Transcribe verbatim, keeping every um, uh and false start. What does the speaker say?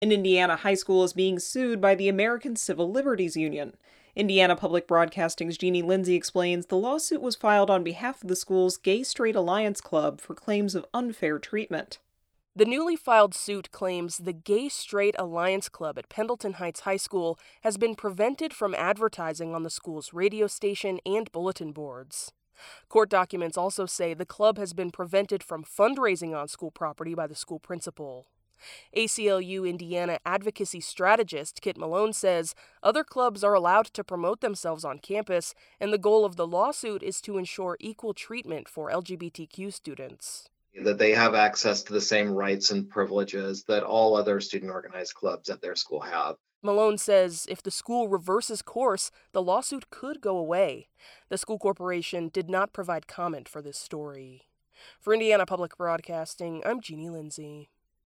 An Indiana high school is being sued by the American Civil Liberties Union. Indiana Public Broadcasting's Jeannie Lindsay explains the lawsuit was filed on behalf of the school's Gay Straight Alliance Club for claims of unfair treatment. The newly filed suit claims the Gay Straight Alliance Club at Pendleton Heights High School has been prevented from advertising on the school's radio station and bulletin boards. Court documents also say the club has been prevented from fundraising on school property by the school principal. A C L U Indiana advocacy strategist Kit Malone says other clubs are allowed to promote themselves on campus, and the goal of the lawsuit is to ensure equal treatment for L G B T Q students. That they have access to the same rights and privileges that all other student organized clubs at their school have. Malone says if the school reverses course, the lawsuit could go away. The school corporation did not provide comment for this story. For Indiana Public Broadcasting, I'm Jeannie Lindsay.